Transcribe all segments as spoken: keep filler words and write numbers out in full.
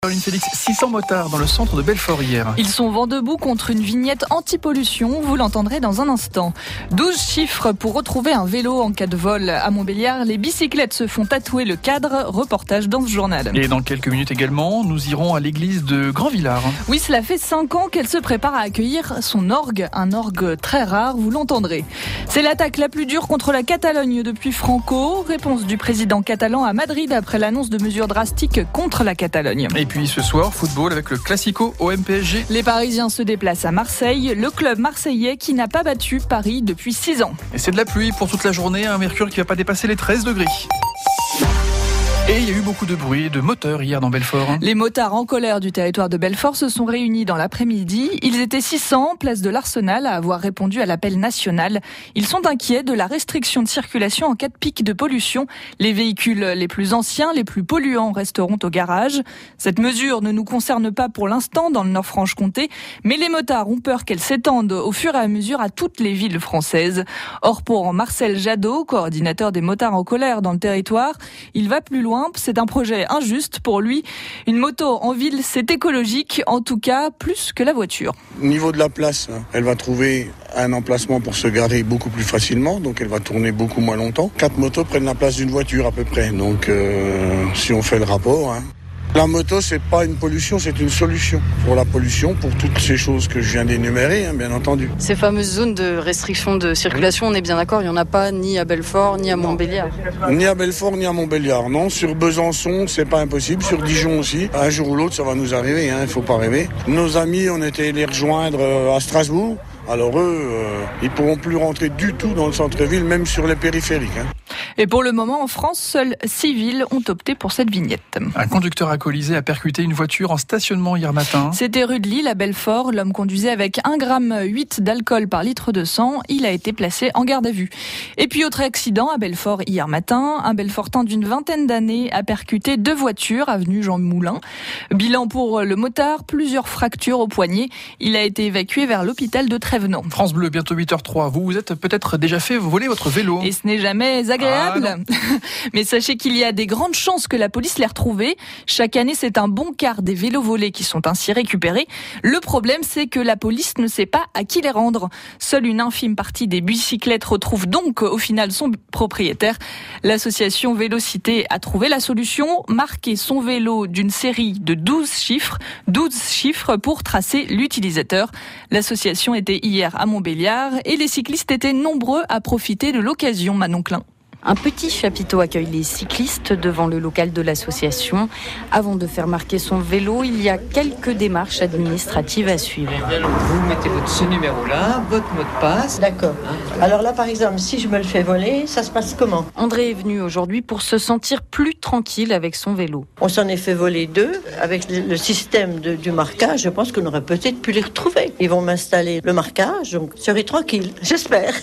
Caroline Félix, six cents motards dans le centre de Belfort hier. Ils sont vent debout contre une vignette anti-pollution, vous l'entendrez dans un instant. douze chiffres pour retrouver un vélo en cas de vol. À Montbéliard, les bicyclettes se font tatouer le cadre, reportage dans ce journal. Et dans quelques minutes également, nous irons à l'église de Grand-Villard. Oui, cela fait cinq ans qu'elle se prépare à accueillir son orgue, un orgue très rare, vous l'entendrez. C'est l'attaque la plus dure contre la Catalogne depuis Franco. Réponse du président catalan à Madrid après l'annonce de mesures drastiques contre la Catalogne. Et puis ce soir, football avec le Classico O M P S G. Les Parisiens se déplacent à Marseille, le club marseillais qui n'a pas battu Paris depuis six ans. Et c'est de la pluie pour toute la journée, un mercure qui ne va pas dépasser les treize degrés. Et il y a eu beaucoup de bruit de moteurs hier dans Belfort. Les motards en colère du territoire de Belfort se sont réunis dans l'après-midi. Ils étaient six cents, place de l'Arsenal, à avoir répondu à l'appel national. Ils sont inquiets de la restriction de circulation en cas de pic de pollution. Les véhicules les plus anciens, les plus polluants resteront au garage. Cette mesure ne nous concerne pas pour l'instant dans le Nord-Franche-Comté, mais les motards ont peur qu'elle s'étende au fur et à mesure à toutes les villes françaises. Or, pour Marcel Jadot, coordinateur des motards en colère dans le territoire, il va plus loin. C'est un projet injuste pour lui. Une moto en ville, c'est écologique, en tout cas plus que la voiture. Au niveau de la place, elle va trouver un emplacement pour se garer beaucoup plus facilement, donc elle va tourner beaucoup moins longtemps. Quatre motos prennent la place d'une voiture à peu près, donc euh, si on fait le rapport... Hein. La moto, c'est pas une pollution, c'est une solution pour la pollution, pour toutes ces choses que je viens d'énumérer, hein, bien entendu. Ces fameuses zones de restriction de circulation, on est bien d'accord, il n'y en a pas ni à Belfort, ni à Montbéliard. Ni à Belfort, ni à Montbéliard, non. Sur Besançon, c'est pas impossible. Sur Dijon aussi. Un jour ou l'autre, ça va nous arriver, il hein, ne faut pas rêver. Nos amis, on était les rejoindre à Strasbourg. Alors eux, euh, ils ne pourront plus rentrer du tout dans le centre-ville, même sur les périphériques. Hein. Et pour le moment, en France, seules six villes ont opté pour cette vignette. Un conducteur alcoolisé a percuté une voiture en stationnement hier matin. C'était rue de Lille à Belfort. L'homme conduisait avec un virgule huit grammes d'alcool par litre de sang. Il a été placé en garde à vue. Et puis autre accident à Belfort hier matin. Un Belfortain d'une vingtaine d'années a percuté deux voitures avenue Jean Moulin. Bilan pour le motard, plusieurs fractures au poignet. Il a été évacué vers l'hôpital de Trévenans. France Bleu, bientôt huit heures zéro trois. Vous vous êtes peut-être déjà fait voler votre vélo. Et ce n'est jamais agréable. Ah, mais sachez qu'il y a des grandes chances que la police l'ait retrouvé. Chaque année, c'est un bon quart des vélos volés qui sont ainsi récupérés. Le problème, c'est que la police ne sait pas à qui les rendre. Seule une infime partie des bicyclettes retrouve donc au final son propriétaire. L'association Vélocité a trouvé la solution, marquer son vélo d'une série de douze chiffres, douze chiffres pour tracer l'utilisateur. L'association était hier à Montbéliard et les cyclistes étaient nombreux à profiter de l'occasion, Manon Klein. Un petit chapiteau accueille les cyclistes devant le local de l'association. Avant de faire marquer son vélo, il y a quelques démarches administratives à suivre. Vous mettez votre, ce numéro-là, votre mot de passe. D'accord. Alors là, par exemple, si je me le fais voler, ça se passe comment ? André est venu aujourd'hui pour se sentir plus tranquille avec son vélo. On s'en est fait voler deux. Avec le système de, du marquage, je pense qu'on aurait peut-être pu les retrouver. Ils vont m'installer le marquage, donc je serai tranquille, j'espère.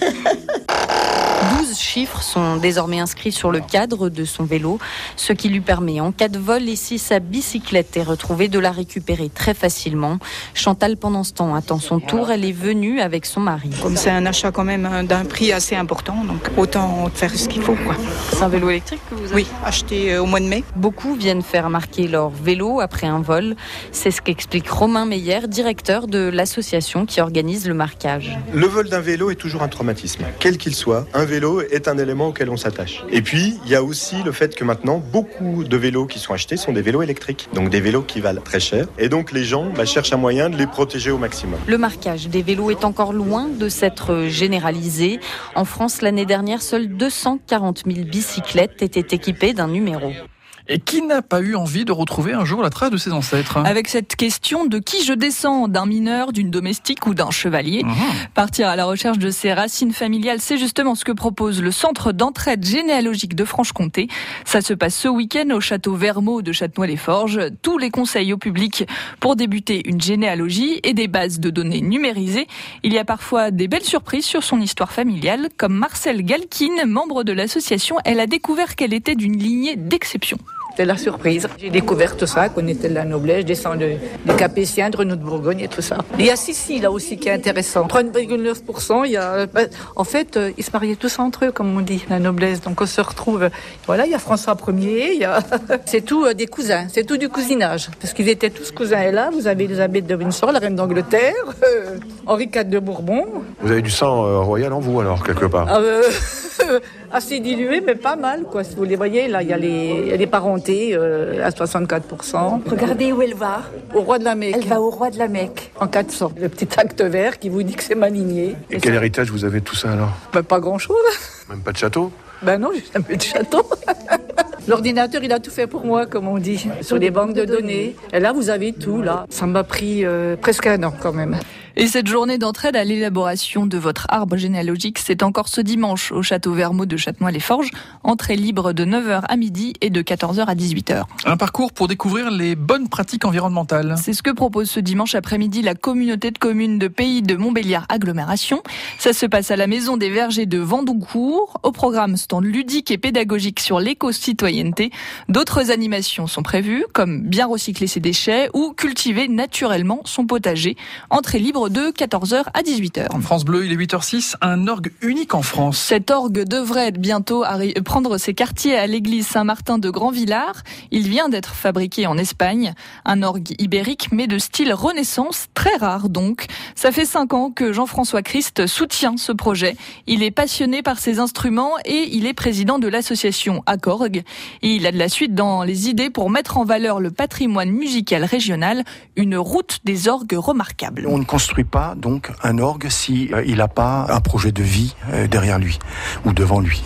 douze chiffres sont désormais inscrits sur le cadre de son vélo, ce qui lui permet en cas de vol et si sa bicyclette est retrouvée de la récupérer très facilement. Chantal, pendant ce temps, attend son tour. Elle est venue avec son mari. Comme c'est un achat quand même d'un prix assez important, donc autant faire ce qu'il faut, quoi. C'est un vélo électrique que vous avez ? Oui, acheté au mois de mai. Beaucoup viennent faire marquer leur vélo après un vol. C'est ce qu'explique Romain Meyer, directeur de l'association qui organise le marquage. Le vol d'un vélo est toujours un traumatisme, quel qu'il soit. Un vélo est un élément auquel on s'attache. Et puis, il y a aussi le fait que maintenant, beaucoup de vélos qui sont achetés sont des vélos électriques. Donc des vélos qui valent très cher. Et donc les gens bah, cherchent un moyen de les protéger au maximum. Le marquage des vélos est encore loin de s'être généralisé. En France, l'année dernière, seules deux cent quarante mille bicyclettes étaient équipées d'un numéro. Et qui n'a pas eu envie de retrouver un jour la trace de ses ancêtres ? Avec cette question de qui je descends, d'un mineur, d'une domestique ou d'un chevalier. Mmh. Partir à la recherche de ses racines familiales, c'est justement ce que propose le Centre d'entraide généalogique de Franche-Comté. Ça se passe ce week-end au château Vermeau de Châtenois-les-Forges. Tous les conseils au public pour débuter une généalogie et des bases de données numérisées. Il y a parfois des belles surprises sur son histoire familiale, comme Marcel Galkin, membre de l'association. Elle a découvert qu'elle était d'une lignée d'exception. C'était la surprise. J'ai découvert tout ça, qu'on était de la noblesse, je descends de, des Capétiens, de Renaud de Bourgogne et tout ça. Il y a Sissi là aussi qui est intéressant. trois virgule neuf pour cent, il y a, en fait, ils se mariaient tous entre eux, comme on dit, la noblesse. Donc on se retrouve, voilà, il y a François Ier, il y a... c'est tout euh, des cousins, c'est tout du cousinage. Parce qu'ils étaient tous cousins. Et là, vous avez Elisabeth de Windsor, la reine d'Angleterre, euh, Henri quatre de Bourbon. Vous avez du sang euh, royal en vous alors, quelque part? euh, Assez dilué, mais pas mal, quoi. Si vous les voyez, là, il y a les, il y a les parentés euh, à soixante-quatre pour cent. Regardez où elle va. Au roi de la Mecque. Elle va au roi de la Mecque. En quatre cents. Le petit acte vert qui vous dit que c'est ma lignée. Et, Et quel ça... héritage vous avez de tout ça alors? Ben, pas grand-chose. Même pas de château? Ben non, j'ai jamais de château. L'ordinateur, il a tout fait pour moi, comme on dit, sur des banques de données. Et là, vous avez tout, là. Ça m'a pris euh, presque un an, quand même. Et cette journée d'entraide à l'élaboration de votre arbre généalogique, c'est encore ce dimanche au château Vermeaux de Châtenois-les-Forges. Entrée libre de neuf heures à midi et de quatorze heures à dix-huit heures. Un parcours pour découvrir les bonnes pratiques environnementales. C'est ce que propose ce dimanche après-midi la communauté de communes de Pays de Montbéliard Agglomération. Ça se passe à la Maison des Vergers de Vendoncourt. Au programme, stand ludique et pédagogique sur l'éco-citoyenneté. D'autres animations sont prévues, comme bien recycler ses déchets ou cultiver naturellement son potager. Entrée libre de quatorze heures à dix-huit heures. France Bleu, il est huit heures six, un orgue unique en France. Cet orgue devrait bientôt arri- prendre ses quartiers à l'église Saint-Martin de Grand-Villard. Il vient d'être fabriqué en Espagne. Un orgue ibérique, mais de style Renaissance, très rare donc. Ça fait cinq ans que Jean-François Christ soutient ce projet. Il est passionné par ses instruments et il est président de l'association Accorg. Et il a de la suite dans les idées pour mettre en valeur le patrimoine musical régional, une route des orgues remarquable. On ne construit pas donc un orgue si euh, il n'a pas un projet de vie euh, derrière lui ou devant lui.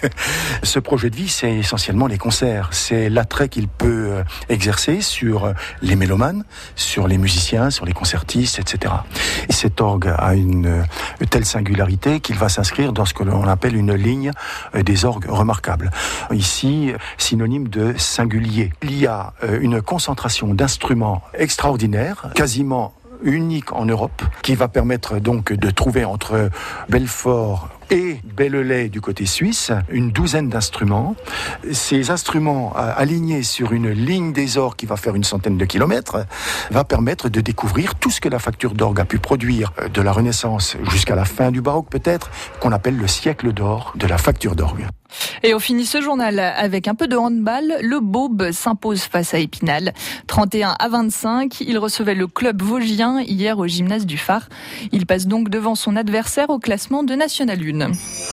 Ce projet de vie, c'est essentiellement les concerts, c'est l'attrait qu'il peut euh, exercer sur euh, les mélomanes, sur les musiciens, sur les concertistes, et cetera. Et cet orgue a une euh, telle singularité qu'il va s'inscrire dans ce que l'on appelle une ligne euh, des orgues remarquables. Ici, synonyme de singulier. Il y a euh, une concentration d'instruments extraordinaires, quasiment unique en Europe, qui va permettre donc de trouver entre Belfort et Bellelay du côté suisse, une douzaine d'instruments. Ces instruments euh, alignés sur une ligne des orgues qui va faire une centaine de kilomètres, va permettre de découvrir tout ce que la facture d'orgue a pu produire euh, de la Renaissance jusqu'à la fin du baroque peut-être, qu'on appelle le siècle d'or de la facture d'orgue. Et on finit ce journal avec un peu de handball. Le Beaube s'impose face à Épinal. trente et un à vingt-cinq. Il recevait le club vosgien hier au gymnase du Phare. Il passe donc devant son adversaire au classement de National un.